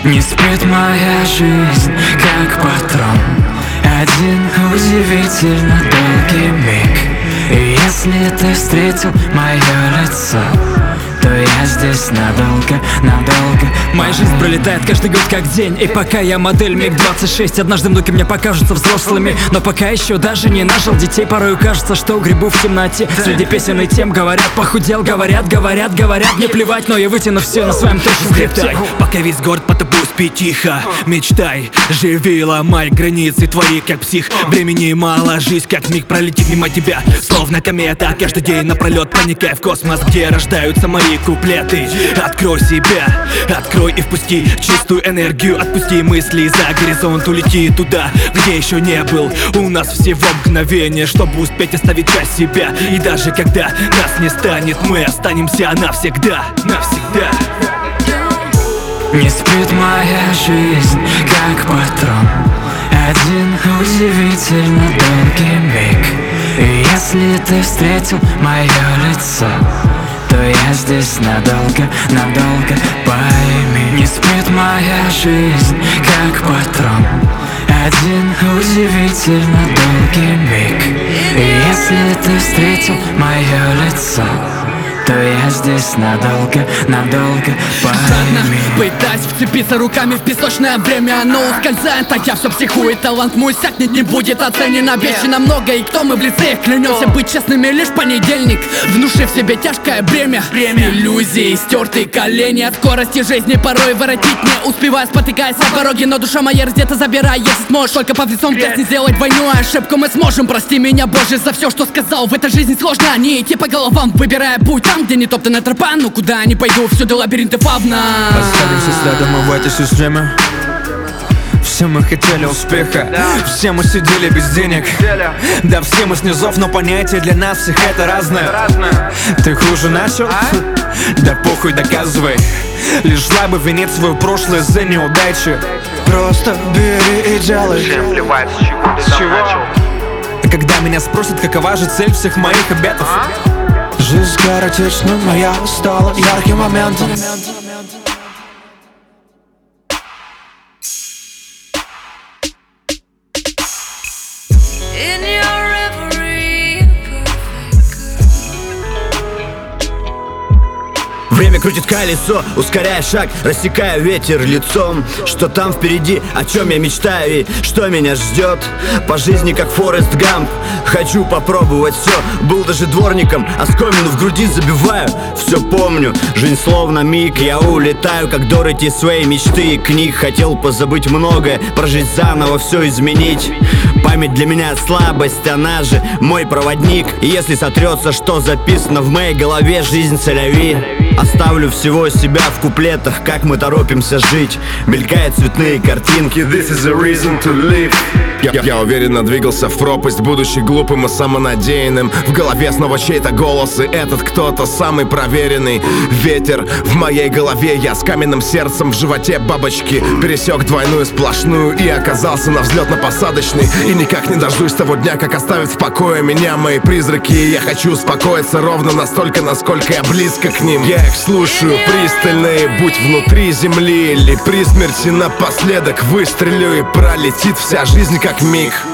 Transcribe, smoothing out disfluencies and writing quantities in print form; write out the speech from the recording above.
Не спит моя жизнь, как патрон. Один удивительно долгий миг. И если ты встретил мое лицо, то я здесь надолго, надолго. Моя жизнь пролетает каждый год как день. И пока я модель МиГ-26, однажды внуки мне покажутся взрослыми. Но пока еще даже не нажил детей, порою кажется, что грибу в темноте. Среди песен и тем говорят, похудел, говорят. Мне плевать, но я вытяну все на своем точном хребте. Пока весь город по тобой спи тихо. Мечтай, живи, ломай границы, твори как псих. Времени мало, жизнь как миг пролетит мимо тебя, словно комета. Каждый день напролет проникай в космос, где рождаются мои куплеты. Открой себя, открой и впусти чистую энергию. Отпусти мысли за горизонт, улети туда, где еще не был. У нас всего мгновение, чтобы успеть оставить часть себя. И даже когда нас не станет, мы останемся навсегда, навсегда. Не спит моя жизнь, как патрон. Один удивительно долгий миг. И если ты встретил мое лицо, то я здесь надолго, надолго, пойми. Не спит моя жизнь, как патрон. Один удивительно долгий миг. И если ты встретил мое лицо, то я здесь надолго, надолго, пойми. Пытаюсь вцепиться руками в песочное время, но ускользает, так я все психую. Талант мой сякнет, не будет оценен. Обещано много, и кто мы в лице, клянемся быть честными лишь понедельник, внушив себе тяжкое бремя. Иллюзии, стертые колени от скорости жизни порой воротить не успеваю, спотыкаясь о дороге, но душа моя раздета, забирай, если сможешь. Только по лицом грязь не сделать двойную ошибку мы сможем. Прости меня, Боже, за все, что сказал. В этой жизни сложно не идти по головам, выбирая путь там, где не топтана тропа. Но куда не пойду, всюду лабиринты фавна. Останемся следом мы в этой системе. Все мы хотели успеха, все мы сидели без денег. Да все мы с низов, но понятие для нас всех это разное. Ты хуже начал? Да похуй, доказывай. Лишь слабый винит свое прошлое за неудачи. Просто бери и делай. Всем плевать, с чего ты начал. А когда меня спросят, какова же цель всех моих обетов, жизнь скоротечна моя стала ярким моментом. Время крутит колесо, ускоряя шаг, рассекая ветер лицом. Что там впереди, о чем я мечтаю и что меня ждет. По жизни как Форест Гамп, хочу попробовать все. Был даже дворником, оскомину в груди забиваю. Все помню, жизнь словно миг, я улетаю, как Дороти своей мечты и книг. Хотел позабыть многое, прожить заново, все изменить. Память для меня слабость, она же мой проводник. И если сотрется, что записано в моей голове, жизнь целяви. Оставлю всего себя в куплетах, как мы торопимся жить. Мелькают цветные картинки. This is a reason to live. Я уверенно двигался в пропасть, будучи глупым и самонадеянным. В голове снова чей-то голос, и этот кто-то самый проверенный. Ветер в моей голове, я с каменным сердцем в животе бабочки. Пересек двойную сплошную и оказался на взлетно-посадочной. И никак не дождусь того дня, как оставят в покое меня мои призраки. И я хочу успокоиться ровно настолько, насколько я близко к ним. Я их слушаю пристально, и будь внутри земли или при смерти напоследок выстрелю, и пролетит вся жизнь как миг.